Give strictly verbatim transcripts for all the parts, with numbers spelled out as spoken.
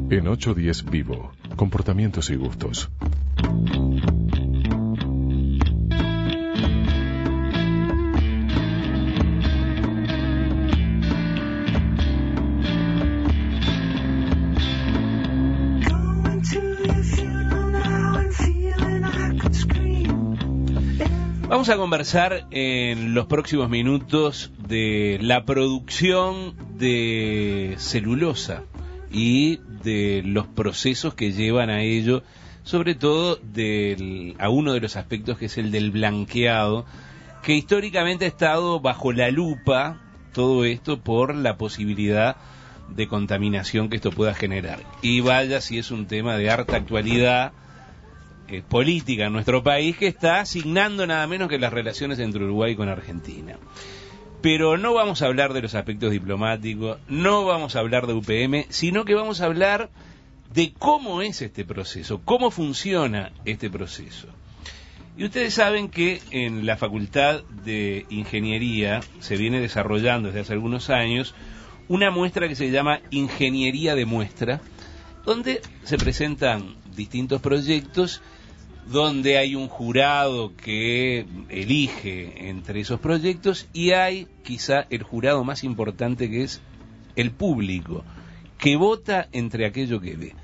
En ocho diez Vivo, comportamientos y gustos. Vamos a conversar en los próximos minutos de la producción de celulosa y de los procesos que llevan a ello, sobre todo del, a uno de los aspectos que es el del blanqueado, que históricamente ha estado bajo la lupa, todo esto por la posibilidad de contaminación que esto pueda generar. Y vaya si es un tema de harta actualidad eh, política en nuestro país, que está asignando nada menos que las relaciones entre Uruguay con Argentina. Pero no vamos a hablar de los aspectos diplomáticos, no vamos a hablar de U P M, sino que vamos a hablar de cómo es este proceso, cómo funciona este proceso. Y ustedes saben que en la Facultad de Ingeniería se viene desarrollando desde hace algunos años una muestra que se llama Ingeniería de Muestra, donde se presentan distintos proyectos, donde hay un jurado que elige entre esos proyectos y hay quizá el jurado más importante, que es el público, que vota entre aquello que ve.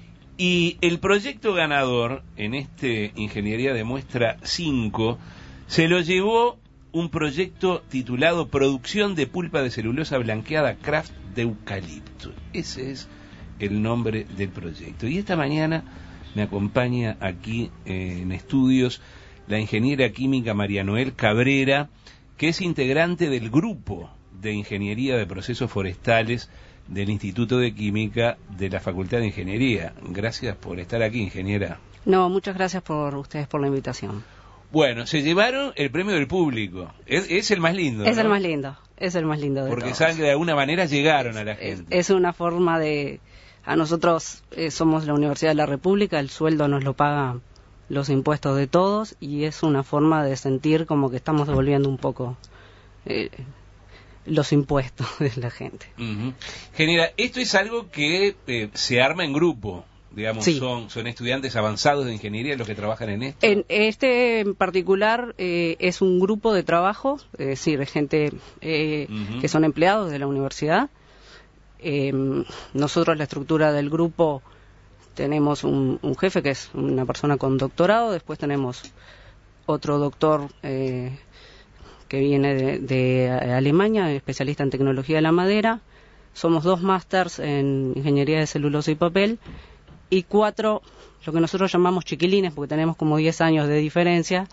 Y el proyecto ganador en este Ingeniería de Muestra cinco se lo llevó un proyecto titulado Producción de pulpa de celulosa blanqueada Kraft de eucalipto. Ese es el nombre del proyecto. Y esta mañana me acompaña aquí eh, en estudios la ingeniera química María Noel Cabrera, que es integrante del grupo de Ingeniería de Procesos Forestales del Instituto de Química de la Facultad de Ingeniería. Gracias por estar aquí, ingeniera. No, muchas gracias por ustedes por la invitación. Bueno, se llevaron el premio del público. Es, es el más lindo, Es ¿no? el más lindo, es el más lindo de Porque todos. saben que de alguna manera llegaron a la Es, gente. es una forma de... A nosotros eh, somos la Universidad de la República, el sueldo nos lo pagan los impuestos de todos y es una forma de sentir como que estamos devolviendo un poco eh, los impuestos de la gente. Uh-huh. Ingeniera, esto es algo que eh, se arma en grupo. Digamos, Sí. son, son estudiantes avanzados de ingeniería los que trabajan en esto. En este en particular eh, es un grupo de trabajo, es decir, de gente eh, Uh-huh. que son empleados de la universidad. Eh, nosotros la estructura del grupo tenemos un, un jefe que es una persona con doctorado, después tenemos otro doctor eh, que viene de, de Alemania, especialista en tecnología de la madera, somos dos másters en ingeniería de celulosa y papel y cuatro, lo que nosotros llamamos chiquilines, porque tenemos como diez años de diferencia,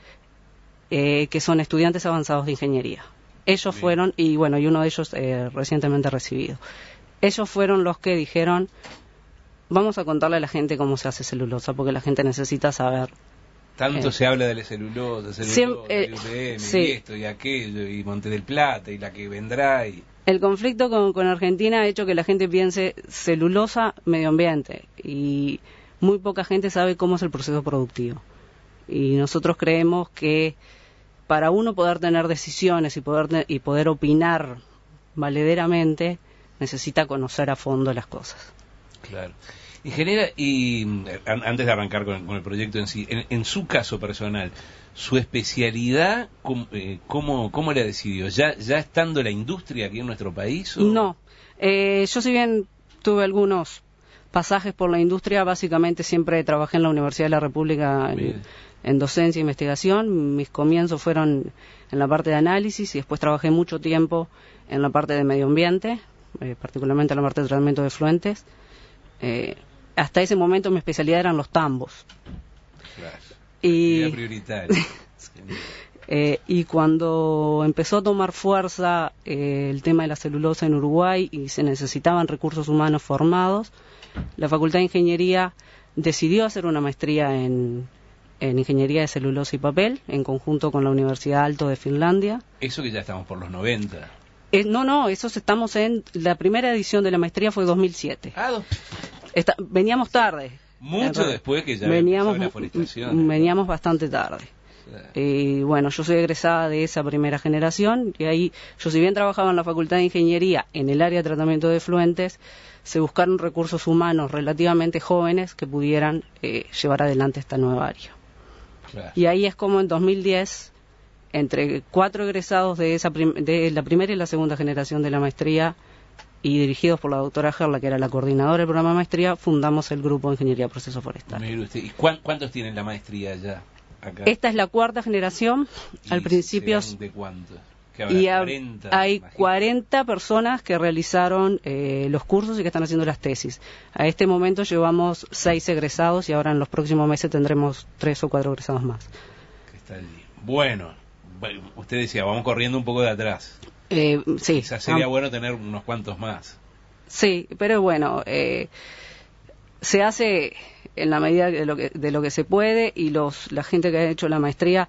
eh, que son estudiantes avanzados de ingeniería. Ellos Bien. fueron, y bueno, y uno de ellos eh, recientemente recibido. Ellos fueron los que dijeron, vamos a contarle a la gente cómo se hace celulosa, porque la gente necesita saber. Tanto eh, se habla de la celulosa, celulosa, siempre, eh, de U P M, sí. y esto y aquello, y Monte del Plata, y la que vendrá, y... El conflicto con, con Argentina ha hecho que la gente piense celulosa, medio ambiente, y muy poca gente sabe cómo es el proceso productivo. Y nosotros creemos que para uno poder tener decisiones y poder, te- y poder opinar valederamente, necesita conocer a fondo las cosas. Claro. Ingeniera, y eh, an- antes de arrancar con, con el proyecto en sí, en, en su caso personal, su especialidad, ¿cómo, eh, cómo, cómo la decidió? ¿Ya, ¿Ya estando la industria aquí en nuestro país? O? No, eh, yo si bien tuve algunos pasajes por la industria, básicamente siempre trabajé en la Universidad de la República en, Bien. en docencia e investigación. Mis comienzos fueron en la parte de análisis y después trabajé mucho tiempo en la parte de medio ambiente, eh, particularmente en la parte de tratamiento de efluentes. Eh, hasta ese momento mi especialidad eran los tambos. Claro. Y, Actividad prioritaria. eh, y cuando empezó a tomar fuerza eh, el tema de la celulosa en Uruguay y se necesitaban recursos humanos formados, la Facultad de Ingeniería decidió hacer una maestría en, en Ingeniería de Celulosa y Papel, en conjunto con la Universidad Aalto de Finlandia. Eso que ya estamos por los noventa. Eh, no, no, esos estamos en... La primera edición de la maestría fue dos mil siete. Ah, dos- Está, veníamos tarde. mucho En- después que ya veníamos, empezó la forestación. veníamos bastante tarde. Sí. Y bueno, yo soy egresada de esa primera generación y ahí, yo si bien trabajaba en la Facultad de Ingeniería en el área de tratamiento de efluentes, se buscaron recursos humanos relativamente jóvenes que pudieran eh, llevar adelante esta nueva área. Claro. Y ahí es como en dos mil diez, entre cuatro egresados de, esa prim de la primera y la segunda generación de la maestría, y dirigidos por la doctora Gerla, que era la coordinadora del programa de maestría, fundamos el grupo de Ingeniería Proceso Forestal. Mire usted, ¿y cuán, cuántos tienen la maestría ya acá? Esta es la cuarta generación. Al principio... ¿De cuántos? Y cuarenta, hay imagino. cuarenta personas que realizaron eh, los cursos y que están haciendo las tesis. A este momento llevamos seis egresados y ahora en los próximos meses tendremos tres o cuatro egresados más. Que está allí. Bueno, usted decía, vamos corriendo un poco de atrás. Eh, sí. Quizás sería ah, bueno tener unos cuantos más. Sí, pero bueno, eh, se hace en la medida de lo que, de lo que se puede, y los la gente que ha hecho la maestría,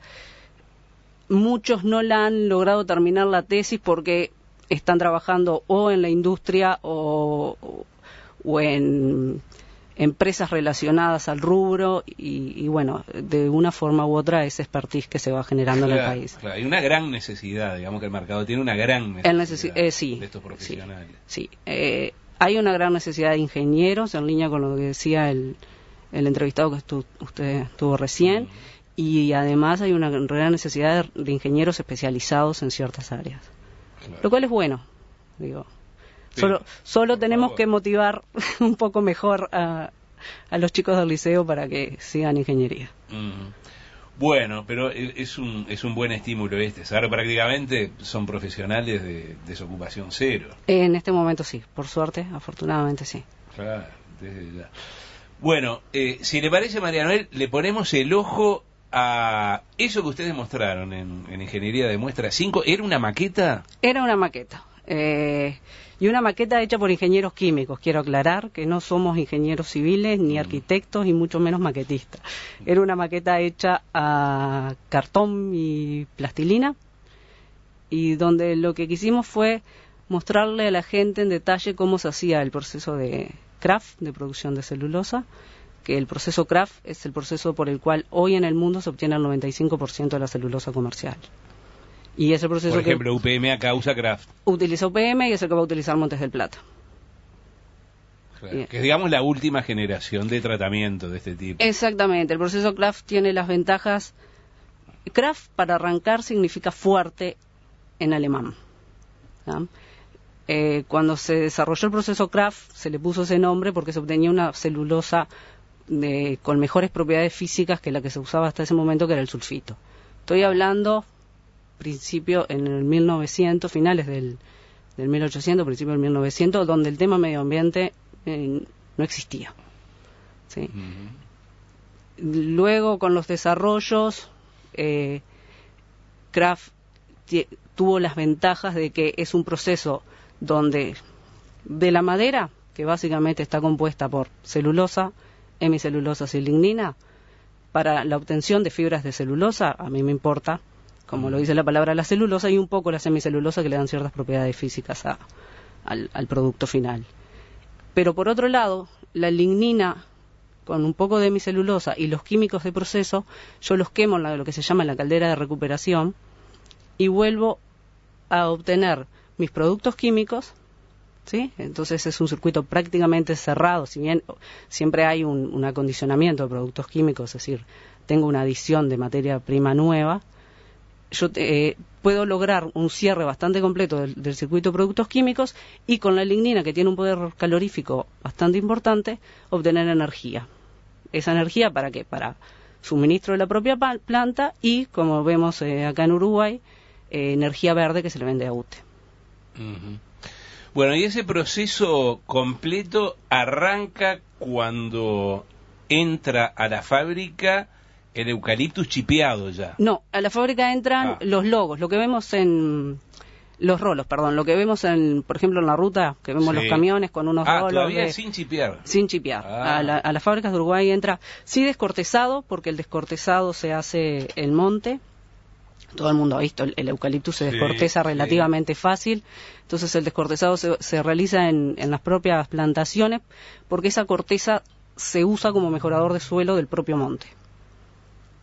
muchos no la han logrado terminar la tesis porque están trabajando o en la industria o, o, o en empresas relacionadas al rubro y, y bueno, de una forma u otra esa expertise que se va generando claro, en el país. Claro. Hay una gran necesidad, digamos que el mercado tiene una gran necesidad necesi eh, sí, de estos profesionales. Sí, sí. Eh, hay una gran necesidad de ingenieros, en línea con lo que decía el, el entrevistado que estu usted tuvo recién, mm. y además hay una gran necesidad de, de ingenieros especializados en ciertas áreas, claro. Lo cual es bueno, digo. Sí, solo solo tenemos favor. que motivar un poco mejor a, a los chicos del liceo para que sigan ingeniería. Mm. Bueno, pero es un es un buen estímulo este. Ahora prácticamente son profesionales de desocupación cero. En este momento sí, por suerte, afortunadamente sí. Claro, desde ya. Bueno, eh, si le parece, María Noel, le ponemos el ojo a eso que ustedes mostraron en, en Ingeniería de Muestra cinco. ¿Era una maqueta? Era una maqueta. Eh, y una maqueta hecha por ingenieros químicos. Quiero aclarar que no somos ingenieros civiles, ni arquitectos, y mucho menos maquetistas. Era una maqueta hecha a cartón y plastilina, y donde lo que quisimos fue mostrarle a la gente en detalle cómo se hacía el proceso de Kraft, de producción de celulosa, que el proceso Kraft es el proceso por el cual hoy en el mundo se obtiene el noventa y cinco por ciento de la celulosa comercial. Y ese proceso, por ejemplo, que U P M acá usa Kraft. Utiliza U P M y es el que va a utilizar Montes del Plata. Claro, que es, digamos, la última generación de tratamiento de este tipo. Exactamente, el proceso Kraft tiene las ventajas. Kraft, para arrancar, significa fuerte en alemán. ¿Sí? Eh, cuando se desarrolló el proceso Kraft, se le puso ese nombre porque se obtenía una celulosa de, con mejores propiedades físicas que la que se usaba hasta ese momento, que era el sulfito. Estoy hablando principio en el mil novecientos, finales del, del mil ochocientos, principio del mil novecientos, donde el tema medio ambiente eh, no existía. ¿Sí? Uh-huh. Luego, con los desarrollos, eh, Kraft tuvo las ventajas de que es un proceso donde de la madera, que básicamente está compuesta por celulosa, hemicelulosa y lignina, para la obtención de fibras de celulosa, a mí me importa, como lo dice la palabra, la celulosa, y un poco la semicelulosa, que le dan ciertas propiedades físicas a, al, al producto final. Pero por otro lado, la lignina, con un poco de hemicelulosa y los químicos de proceso, yo los quemo en la, lo que se llama la caldera de recuperación, y vuelvo a obtener mis productos químicos, ¿sí? Entonces es un circuito prácticamente cerrado, si bien siempre hay un, un acondicionamiento de productos químicos, es decir, tengo una adición de materia prima nueva, yo eh, puedo lograr un cierre bastante completo del, del circuito de productos químicos, y con la lignina, que tiene un poder calorífico bastante importante, obtener energía. Esa energía, ¿para qué? Para suministro de la propia planta y, como vemos eh, acá en Uruguay, eh, energía verde que se le vende a U T E. Uh-huh. Bueno, y ese proceso completo arranca cuando entra a la fábrica el eucaliptus chipeado ya. No, a la fábrica entran ah. los logos, lo que vemos en... Los rolos, perdón, lo que vemos, en, por ejemplo, en la ruta, que vemos sí. los camiones con unos ah, rolos. todavía de, sin chipear. Sin chipear. Ah. A, la, a las fábricas de Uruguay entra, sí, descortezado, porque el descortezado se hace en monte. Todo el mundo ha visto, el, el eucaliptus se descorteza sí, relativamente sí. fácil. Entonces el descortezado se, se realiza en, en las propias plantaciones, porque esa corteza se usa como mejorador de suelo del propio monte.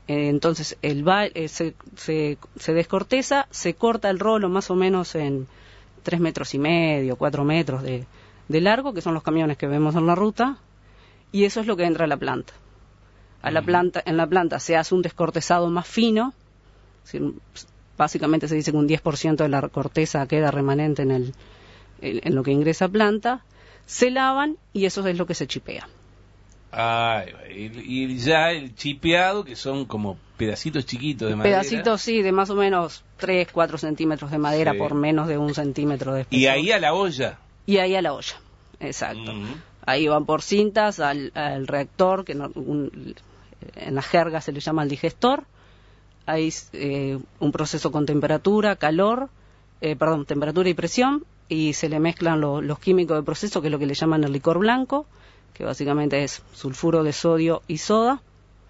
Eh, entonces el ba eh, se, se, se descorteza, se corta el rolo más o menos en tres metros y medio, cuatro metros de, de largo, que son los camiones que vemos en la ruta, y eso es lo que entra a la planta. A la planta, en la planta se hace un descortezado más fino, básicamente se dice que un diez por ciento de la corteza queda remanente en, el, en lo que ingresa a planta, se lavan y eso es lo que se chipea. Ah, y, y ya el chipeado, que son como pedacitos chiquitos de madera. Pedacitos, sí, de más o menos tres, cuatro centímetros de madera, sí, por menos de un centímetro de espesor. Y ahí a la olla. Y ahí a la olla, exacto. Uh-huh. Ahí van por cintas al, al reactor, que no, un, en la jerga se le llama el digestor. Hay eh, un proceso con temperatura, calor, eh, perdón, temperatura y presión, y se le mezclan lo, los químicos de proceso, que es lo que le llaman el licor blanco, que básicamente es sulfuro de sodio y soda.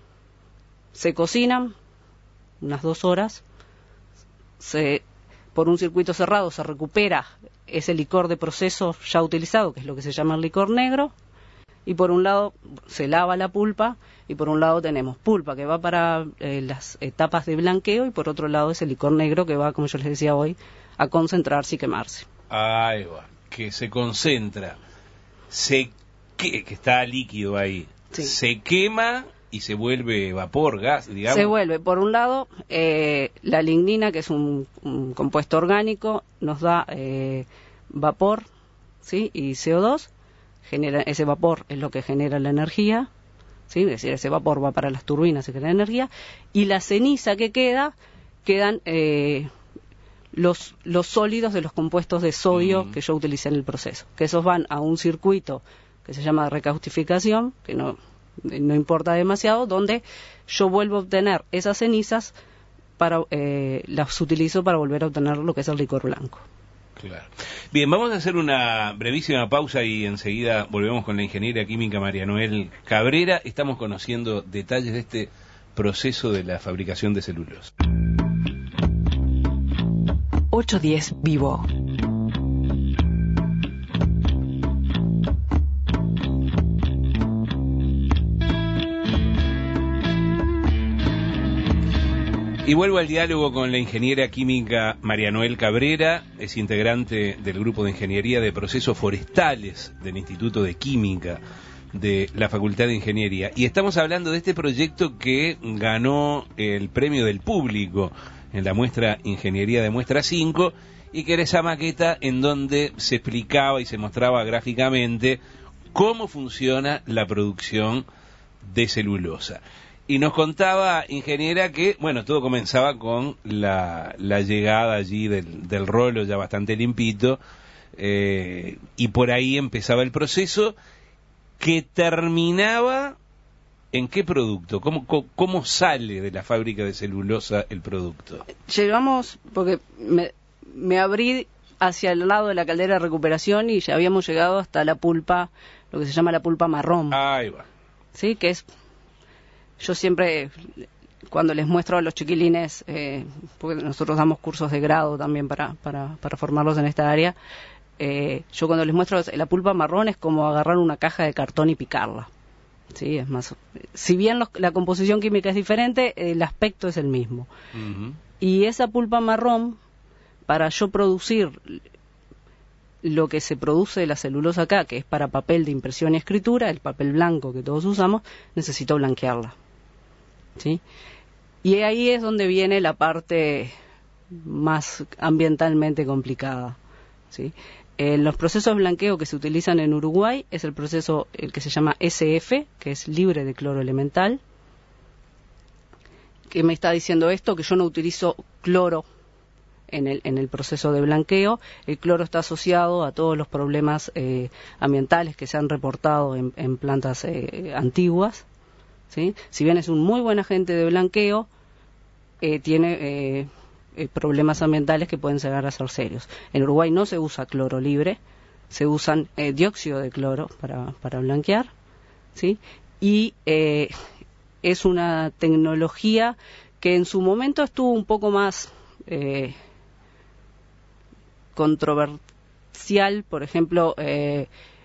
Se cocinan unas dos horas, se, por un circuito cerrado se recupera ese licor de proceso ya utilizado, que es lo que se llama el licor negro, y por un lado se lava la pulpa, y por un lado tenemos pulpa que va para eh, las etapas de blanqueo, y por otro lado ese licor negro que va, como yo les decía hoy, a concentrarse y quemarse. Ahí va, que se concentra, se que, que está líquido ahí, sí, se quema y se vuelve vapor, gas, digamos. Se vuelve, por un lado, eh, la lignina, que es un, un compuesto orgánico, nos da eh, vapor, ¿sí? Y C O dos, genera, ese vapor es lo que genera la energía, ¿sí? Es decir, ese vapor va para las turbinas y genera energía, y la ceniza que queda, quedan eh, los, los sólidos de los compuestos de sodio mm. que yo utilicé en el proceso, que esos van a un circuito que se llama recaustificación, que no... no importa demasiado, donde yo vuelvo a obtener esas cenizas, para eh, las utilizo para volver a obtener lo que es el licor blanco. Claro. Bien, vamos a hacer una brevísima pausa y enseguida volvemos con la ingeniera química María Noel Cabrera. Estamos conociendo detalles de este proceso de la fabricación de celulosa. ochocientos diez Vivo. Y vuelvo al diálogo con la ingeniera química María Noel Cabrera, es integrante del grupo de ingeniería de procesos forestales del Instituto de Química de la Facultad de Ingeniería. Y estamos hablando de este proyecto que ganó el premio del público en la muestra Ingeniería de Muestra cinco, y que era esa maqueta en donde se explicaba y se mostraba gráficamente cómo funciona la producción de celulosa. Y nos contaba, ingeniera, que, bueno, todo comenzaba con la, la llegada allí del, del rolo ya bastante limpito, eh, y por ahí empezaba el proceso que terminaba ¿en qué producto? ¿Cómo, cómo, cómo sale de la fábrica de celulosa el producto? Llegamos, porque me, me abrí hacia el lado de la caldera de recuperación y ya habíamos llegado hasta la pulpa, lo que se llama la pulpa marrón. Ahí va. Sí, que es... Yo siempre, cuando les muestro a los chiquilines, eh, porque nosotros damos cursos de grado también para, para, para formarlos en esta área, eh, yo cuando les muestro la pulpa marrón es como agarrar una caja de cartón y picarla. Sí, es más. Si bien los, la composición química es diferente, el aspecto es el mismo. Uh-huh. Y esa pulpa marrón, para yo producir lo que se produce de la celulosa acá, que es para papel de impresión y escritura, el papel blanco que todos usamos, necesito blanquearla. ¿Sí? Y ahí es donde viene la parte más ambientalmente complicada. ¿Sí? En los procesos de blanqueo que se utilizan en Uruguay es el proceso el que se llama S F, que es libre de cloro elemental. ¿Qué me está diciendo esto? Que yo no utilizo cloro en el, en el proceso de blanqueo. El cloro está asociado a todos los problemas eh, ambientales que se han reportado en, en plantas eh, antiguas. ¿Sí? Si bien es un muy buen agente de blanqueo, eh, tiene eh, eh, problemas ambientales que pueden llegar a ser serios. En Uruguay no se usa cloro libre, se usan eh, dióxido de cloro para, para blanquear, ¿sí? Y eh, es una tecnología que en su momento estuvo un poco más eh, controversial. Por ejemplo, eh,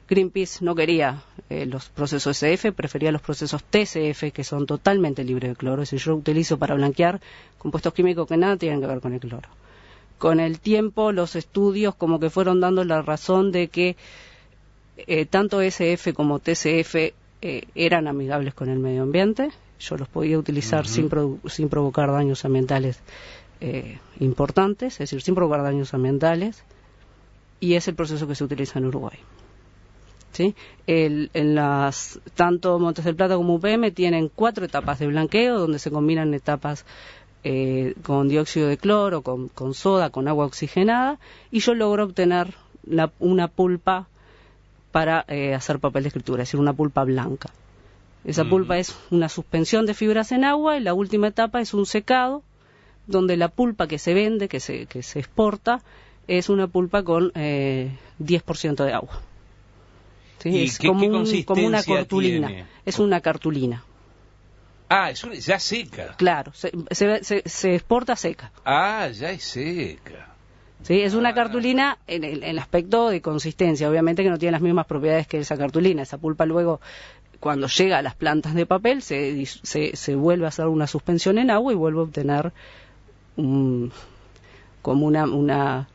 Greenpeace no quería eh, los procesos S F, prefería los procesos T C F, que son totalmente libres de cloro. Es decir, yo utilizo para blanquear compuestos químicos que nada tienen que ver con el cloro. Con el tiempo, los estudios como que fueron dando la razón de que eh, tanto S F como T C F eh, eran amigables con el medio ambiente. Yo los podía utilizar uh-huh. sin, produ- sin provocar daños ambientales eh, importantes, es decir, sin provocar daños ambientales, y es el proceso que se utiliza en Uruguay. ¿Sí? El, en las, tanto Montes del Plata como U P M tienen cuatro etapas de blanqueo, donde se combinan etapas eh, con dióxido de cloro, con, con soda, con agua oxigenada, y yo logro obtener la, una pulpa para eh, hacer papel de escritura, es decir, una pulpa blanca. Esa pulpa es una suspensión de fibras en agua, y la última etapa es un secado, donde la pulpa que se vende, que se, que se exporta, es una pulpa con eh, diez por ciento de agua. ¿Sí? ¿Y es qué, como, qué un, como una cartulina. Tiene? Es una cartulina. Ah, es una, ya seca. Claro, se, se, se, se exporta seca. Ah, ya es seca. Sí, es una ah. cartulina en el, en el aspecto de consistencia, obviamente que no tiene las mismas propiedades que esa cartulina. Esa pulpa luego, cuando llega a las plantas de papel, se, se, se vuelve a hacer una suspensión en agua y vuelve a obtener un, como una, una,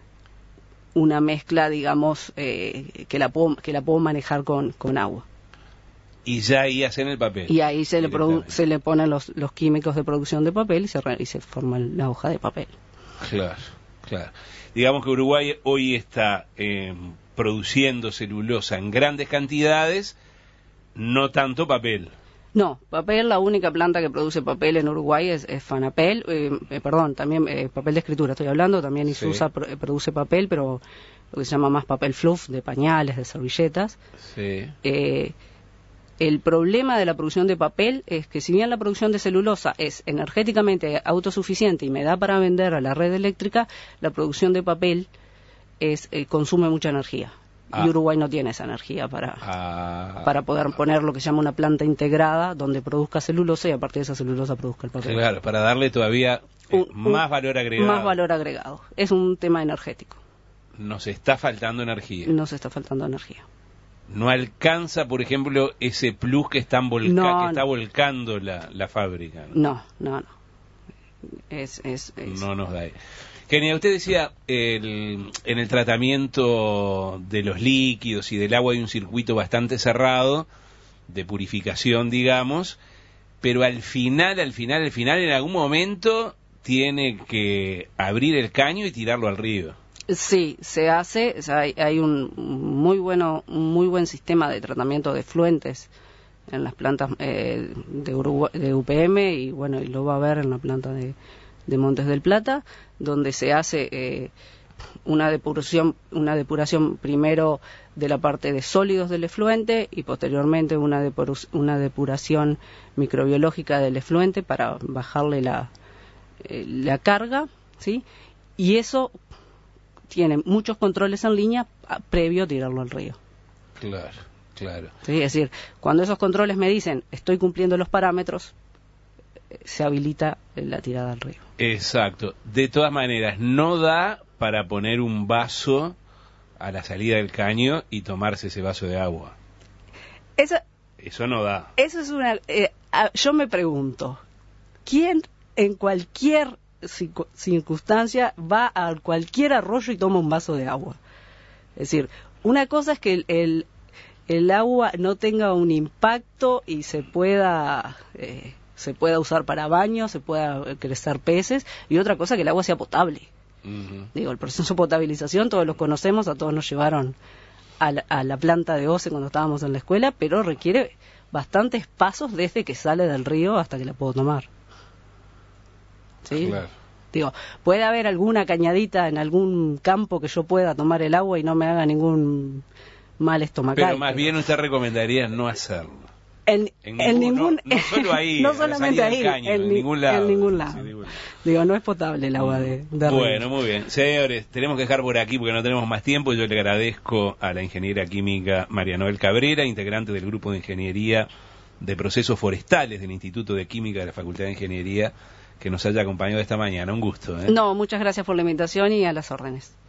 una mezcla, digamos, eh, que, la puedo, que la puedo manejar con, con agua. Y ya ahí hacen el papel. Y ahí se le, produ- se le ponen los, los químicos de producción de papel y se, re- y se forma la hoja de papel. Claro, claro. Digamos que Uruguay hoy está eh, produciendo celulosa en grandes cantidades, no tanto papel. No, papel, la única planta que produce papel en Uruguay es, es Fanapel, eh, eh, perdón, también eh, papel de escritura estoy hablando, también Isusa sí. pro, produce papel, pero lo que se llama más papel fluff, de pañales, de servilletas. Sí. Eh, el problema de la producción de papel es que si bien la producción de celulosa es energéticamente autosuficiente y me da para vender a la red eléctrica, la producción de papel es eh, consume mucha energía. Ah. Y Uruguay no tiene esa energía para, ah. para poder poner lo que se llama una planta integrada donde produzca celulosa y a partir de esa celulosa produzca el papel. Claro, para darle todavía eh, un, más un, valor agregado. Más valor agregado. Es un tema energético. Nos está faltando energía. Nos está faltando energía. No alcanza, por ejemplo, ese plus que, están volca- no, que está no. volcando la, la fábrica. No, no, no. no. Es, es, es... No nos da. Kenia, usted decía, el, en el tratamiento de los líquidos y del agua hay un circuito bastante cerrado, de purificación, digamos, pero al final, al final, al final, en algún momento tiene que abrir el caño y tirarlo al río. Sí, se hace, o sea, hay, hay un muy bueno, un muy buen sistema de tratamiento de efluentes en las plantas eh, de, Uruguay, de U P M y bueno, y lo va a haber en la planta de, de Montes del Plata, donde se hace eh, una depuración, una depuración primero de la parte de sólidos del efluente y posteriormente una, depur- una depuración microbiológica del efluente para bajarle la, eh, la carga, ¿sí? Y eso tiene muchos controles en línea previo a tirarlo al río. Claro, claro. ¿Sí? Es decir, cuando esos controles me dicen estoy cumpliendo los parámetros, se habilita la tirada al río. Exacto. De todas maneras, no da para poner un vaso a la salida del caño y tomarse ese vaso de agua. Eso, eso no da. Eso es una... Eh, yo me pregunto, ¿quién en cualquier circunstancia va a cualquier arroyo y toma un vaso de agua? Es decir, una cosa es que el, el, el agua no tenga un impacto y se pueda eh, se pueda usar para baño, se pueda crecer peces, y otra cosa que el agua sea potable. Uh-huh. Digo, el proceso de potabilización todos lo conocemos, a todos nos llevaron a la, a la planta de O C E cuando estábamos en la escuela, pero requiere bastantes pasos desde que sale del río hasta que la puedo tomar. ¿Sí? Claro. Digo, puede haber alguna cañadita en algún campo que yo pueda tomar el agua y no me haga ningún mal estomacal. Pero más pero... bien usted recomendaría no hacerlo. En, en, en ningún, no, no solo ahí, no solamente ahí, caño, en, en ningún lado. En ningún lado. Sí, digo, no es potable el agua de, de Bueno, río. muy bien. Señores, tenemos que dejar por aquí porque no tenemos más tiempo. Yo le agradezco a la ingeniera química María Noel Cabrera, integrante del grupo de ingeniería de procesos forestales del Instituto de Química de la Facultad de Ingeniería, que nos haya acompañado esta mañana. Un gusto. ¿eh? No, muchas gracias por la invitación y a las órdenes.